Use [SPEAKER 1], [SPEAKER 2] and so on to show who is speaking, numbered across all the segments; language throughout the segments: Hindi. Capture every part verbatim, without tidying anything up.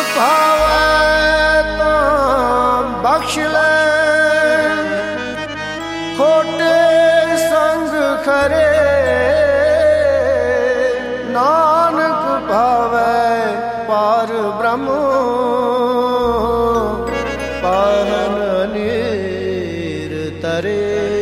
[SPEAKER 1] भावै तां बख्श ले, खोटे संग खरे नानक भावै पार ब्रह्म पाहन नीर तरे।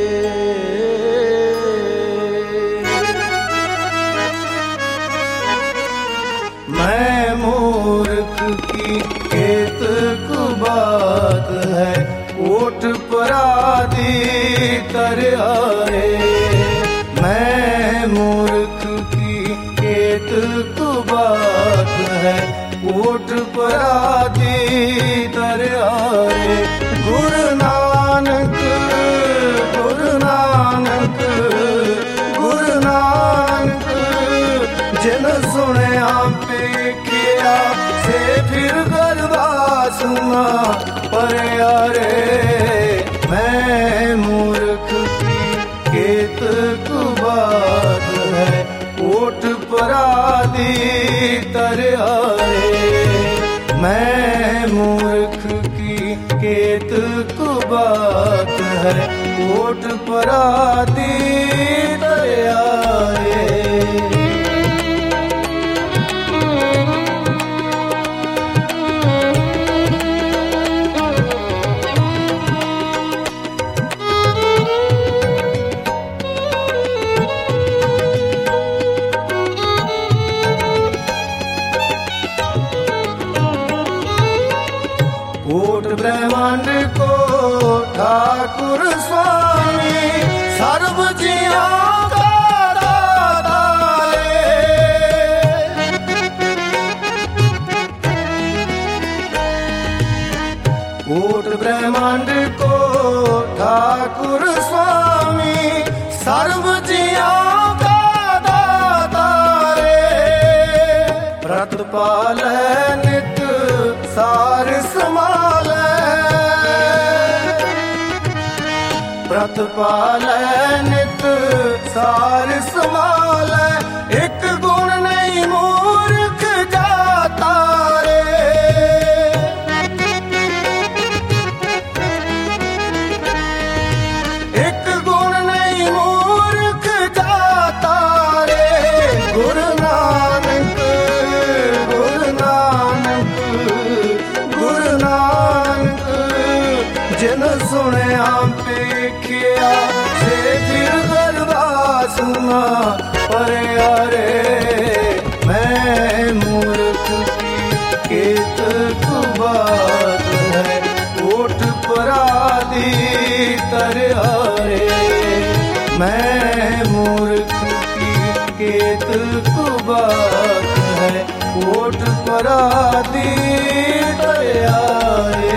[SPEAKER 1] मैं मूर्ख की केतक बात है, ओट पराधी तर आए। मैं मूर्ख की केतक बात है, ओट पराधी तर आए। गुरु नानक गुरु नानक गुरु नानक जिन सुनया पेखिया से फिर गरबा सुना पर यारे। मैं मूर्ख की केतक बात है, ओट पराधी तर आए। मैं मूर्ख की केतक बात है, ओट पराधी तर आए। कोट ब्रह्मांड को ठाकुर स्वामी सर्व जिया का दाता है। कोट ब्रह्मांड को ठाकुर स्वामी सर्व जिया का दाता है। व्रतपाल नित सार समाल, व्रतपाल नित सार समाल। एक गुण नहीं मूर्ख जाता रे। एक गुण नहीं मूर्ख जाता रे। गुरु नानक गुरु नानक गुरु नानक जिन सुनया पेखिया से फिर गरबा सुना पर यारे। मैं मूर्ख की केतक बात है, ओट पराधी तर आए। मैं मूर्ख की केतक बात है, ओट पराधी तर आए।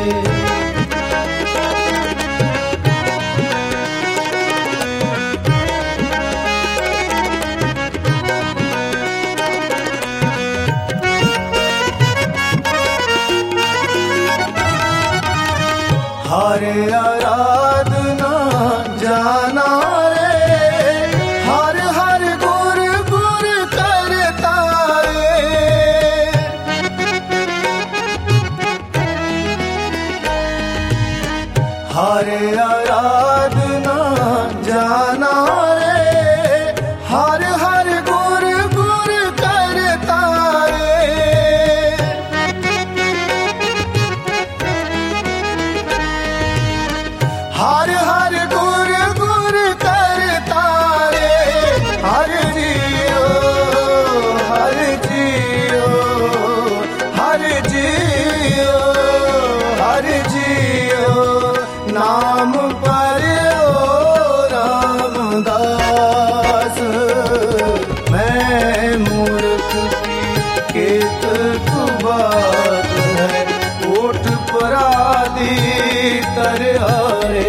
[SPEAKER 1] हरे आराधना जाना रे, हर हर गुर गुर करता रे। हरे आराधना जाना रे, हर हर गुर गुर करता रे। हर हर गुर गुर करता रे। हर जियो हर जियो हर जियो हर जियो नाम पर ओ रामदास। मैं मूर्ख की केतक बात है, ओट पराधी तर आए।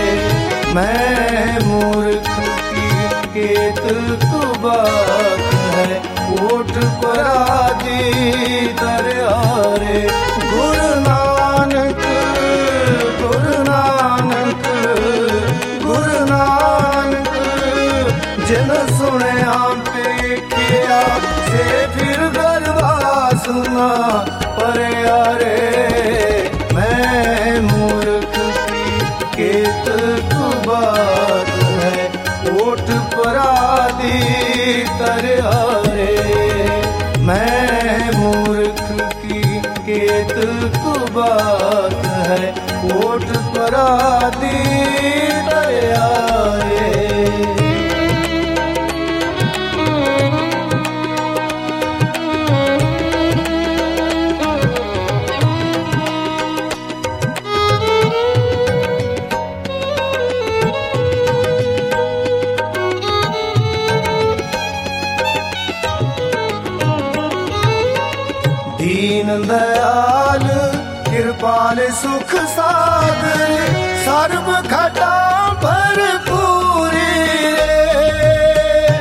[SPEAKER 1] मैं मूर्ख की केतक बात है, ओट पराधी तर आए। गुरु नानक गुरु नानक गुरु नानक जिन सुनया पेखिया से फिर गरबा सुना पर मैं मूर्ख की केत तू बात है, ओठ पर आदि दरियाए। दीन दयाल कृपाल सुख सागर, सर्व घटा भरपूरी रे।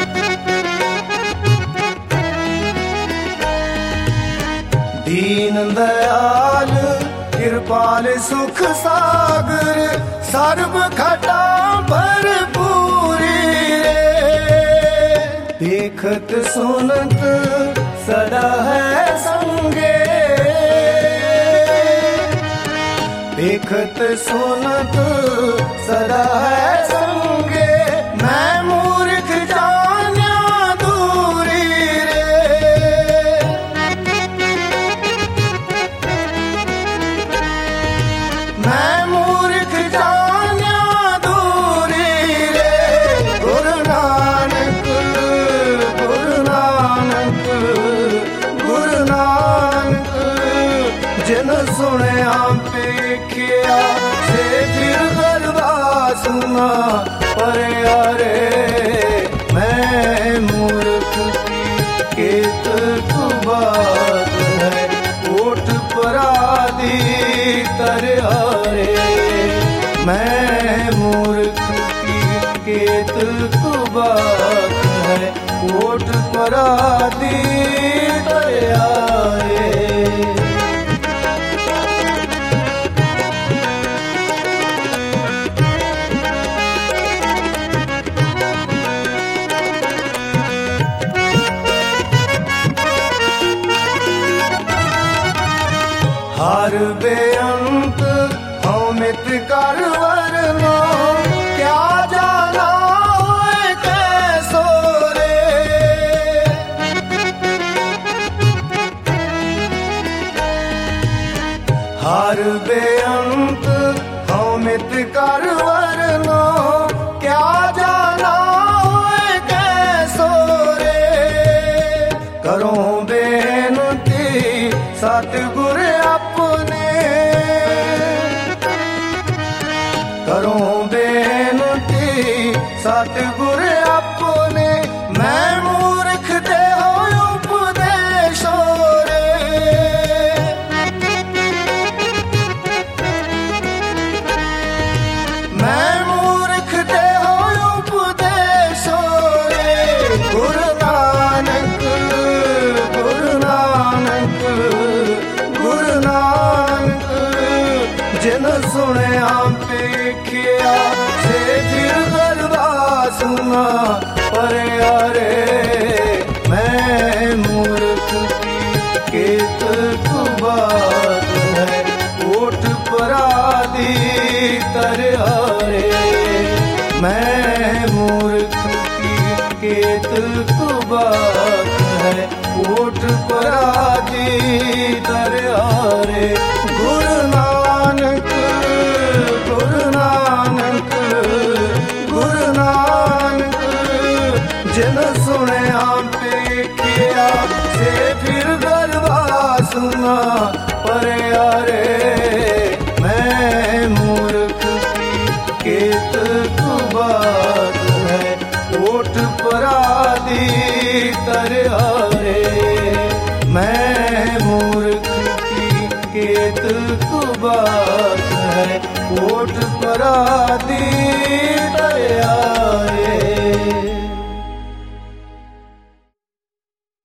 [SPEAKER 1] दीन दयाल कृपाल सुख सागर, सर्व घटा भरपूरी रे। देखत सुनत सदा है संगे, देखत सुनत सदा है संगे। मैं मूर्ख जान्या दूरी रे, मैं मूर्ख जान्या दूरी रे। गुरु नानक गुरु नानक गुरु नानक, जिन सुनया पेखिया से फिर गरबा सुना पर यारे। मैं मूर्ख की केत तू बात है, ओठ पर आदि दरियाए। मैं मूर्ख की केत तू बात है, ओठ पर आदि दरियाए। हार बेअंत हौमित कर वरना, क्या जाना होए कैसो रे। हार बेअंत हौमित कर वरना, क्या जाना होए कैसो रे। करो बेनती सतगुर अपने, करो बेनती सतगुर अपने। मैं मूर्ख दे हो उपदेशो रे, मैं मूर्ख दे हो उपदेशो रे। गुरु नानक गुरु नानक गुरु नानक, जिन सुनया पेखिया से फिर गरबा सुना पर यारे। मैं मूर्ख की केत तू बात है, ओठ पर आदि दरियाए। मैं मूर्ख की केत तू बात है, ओठ पर आदि दरियाए। गुरु नानक गुरु नानक गुरु नानक, जिन सुनया पेखिया से फिर गरबा सुना पर यारे। मैं मूर्ख की केत तू बात है, ओठ पर आदि दरियाए। मैं मूर्ख की केत तू बात है, ओठ पर आदि दरियाए।